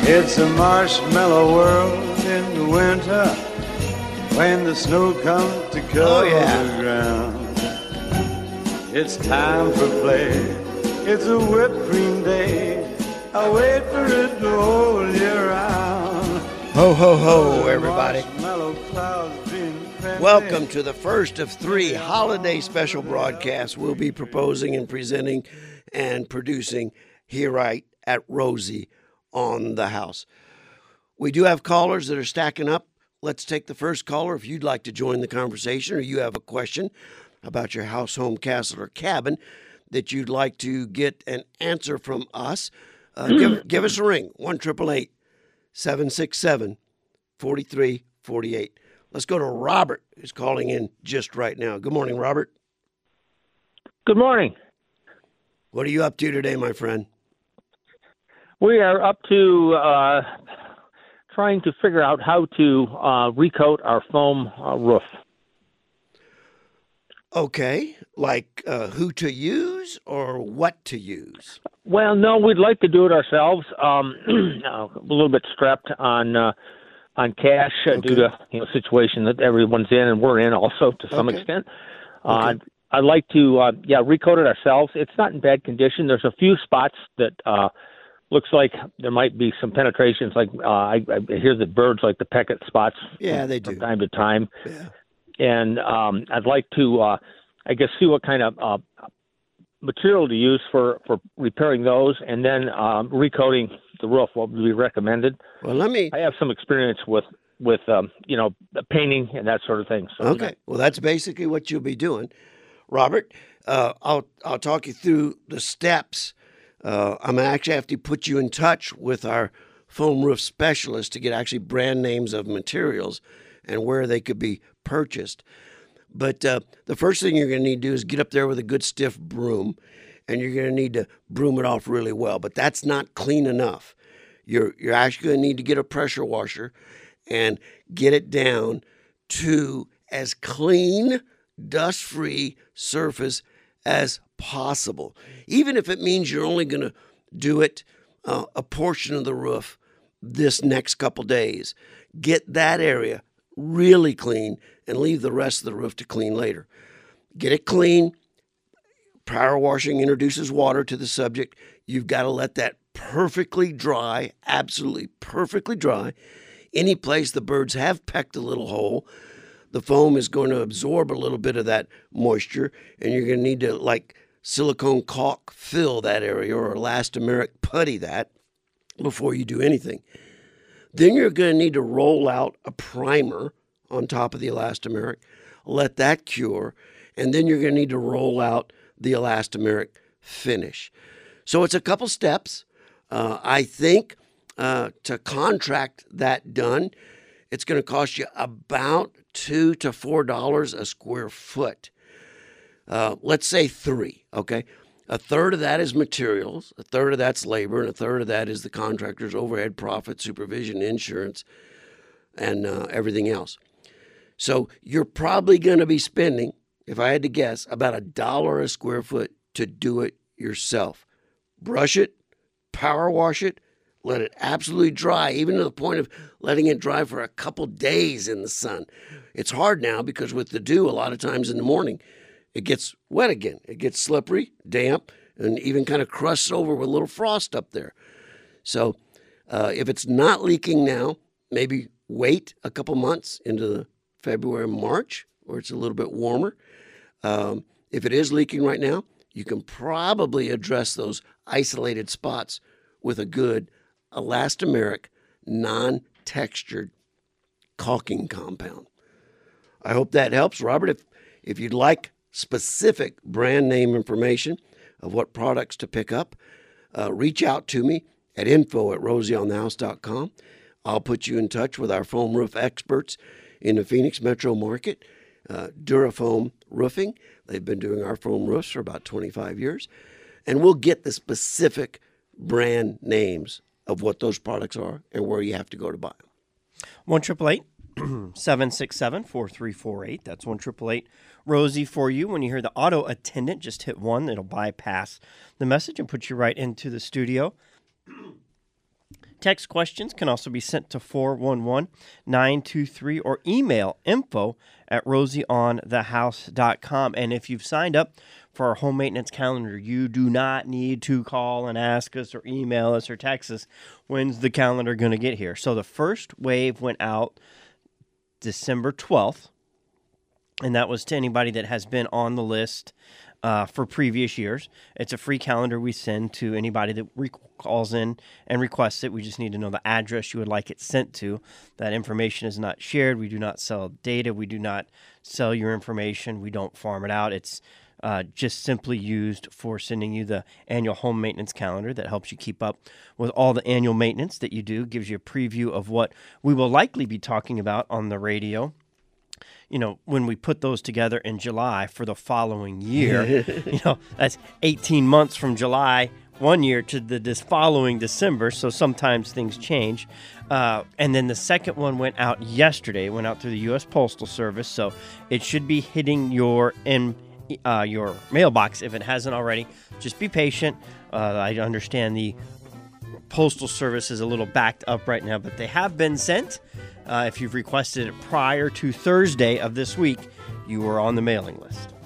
It's a marshmallow world in the winter when the snow comes to cover the ground. It's time for play. It's a whipped cream day. I wait for it the whole year round. Ho, ho, ho, everybody. Welcome to the first of 3 holiday special broadcasts we'll be proposing and presenting and producing here right at Rosie on the House. We do have callers that are stacking up. Let's take the first caller. If you'd like to join the conversation or you have a question about your house, home, castle, or cabin that you'd like to get an answer from us, give us a ring, 1-888-767-4348. Let's go to Robert, who's calling in just right now. Good morning, Robert. Good morning. What are you up to today, my friend? We are up to trying to figure out how to recoat our foam roof. Okay, like who to use or what to use? Well, no, we'd like to do it ourselves. A little bit strapped on cash due to situation that everyone's in and we're in also to some extent. I'd like to recoat it ourselves. It's not in bad condition. There's a few spots that looks like there might be some penetrations. Like I hear the birds like to peck at spots. Yeah, they do from time to time. Yeah. And I'd like to, see what kind of material to use for repairing those, and then recoating the roof. What would be recommended? Well, I have some experience with painting and that sort of thing. So, okay. Well, that's basically what you'll be doing, Robert. I'll talk you through the steps. I'm actually have to put you in touch with our foam roof specialist to get actually brand names of materials and where they could be purchased. But the first thing you're going to need to do is get up there with a good stiff broom, and you're going to need to broom it off really well. But that's not clean enough. You're actually going to need to get a pressure washer and get it down to as clean, dust-free surface as possible. Even if it means you're only going to do it a portion of the roof this next couple days, get that area really clean and leave the rest of the roof to clean later. Get it clean. Power washing introduces water to the subject. You've got to let that perfectly dry, absolutely perfectly dry. Any place the birds have pecked a little hole, the foam is going to absorb a little bit of that moisture, and you're going to need to, like silicone caulk, fill that area or elastomeric putty that before you do anything. Then you're going to need to roll out a primer on top of the elastomeric, let that cure, and then you're going to need to roll out the elastomeric finish. So it's a couple steps. I think to contract that done, it's going to cost you about $2 to $4 a square foot. Let's say 3, okay? A third of that is materials, a third of that's labor, and a third of that is the contractor's overhead, profit, supervision, insurance, and everything else. So you're probably going to be spending, if I had to guess, about $1 a square foot to do it yourself. Brush it, power wash it, let it absolutely dry, even to the point of letting it dry for a couple days in the sun. It's hard now because with the dew, a lot of times in the morning, it gets wet again. It gets slippery, damp, and even kind of crusts over with a little frost up there. So if it's not leaking now, maybe wait a couple months into the February, March, where it's a little bit warmer. If it is leaking right now, you can probably address those isolated spots with a good elastomeric, non-textured caulking compound. I hope that helps, Robert. If you'd like specific brand name information of what products to pick up, reach out to me at info@rosieonthehouse.com. I'll put you in touch with our foam roof experts in the Phoenix metro market, Durafoam Roofing. They've been doing our foam roofs for about 25 years. And we'll get the specific brand names of what those products are and where you have to go to buy them. 1-888-767-4348. That's 1-888-ROSIE for you. When you hear the auto attendant, just hit 1. It'll bypass the message and put you right into the studio. Text questions can also be sent to 411-923 or email info@rosieonthehouse.com. And if you've signed up for our home maintenance calendar, you do not need to call and ask us or email us or text us, when's the calendar going to get here? So the first wave went out December 12th, and that was to anybody that has been on the list for previous years. It's a free calendar we send to anybody that calls in and requests it. We just need to know the address you would like it sent to. That information is not shared. We do not sell data. We do not sell your information. We don't farm it out. It's just simply used for sending you the annual home maintenance calendar that helps you keep up with all the annual maintenance that you do, gives you a preview of what we will likely be talking about on the radio. You know, when we put those together in July for the following year, that's 18 months from July one year to this following December, so sometimes things change. And then the second one went out yesterday. It went out through the U.S. Postal Service, so it should be hitting your mailbox if it hasn't already. Just be patient. I understand the Postal Service is a little backed up right now, but they have been sent. If you've requested it prior to Thursday of this week, you are on the mailing list.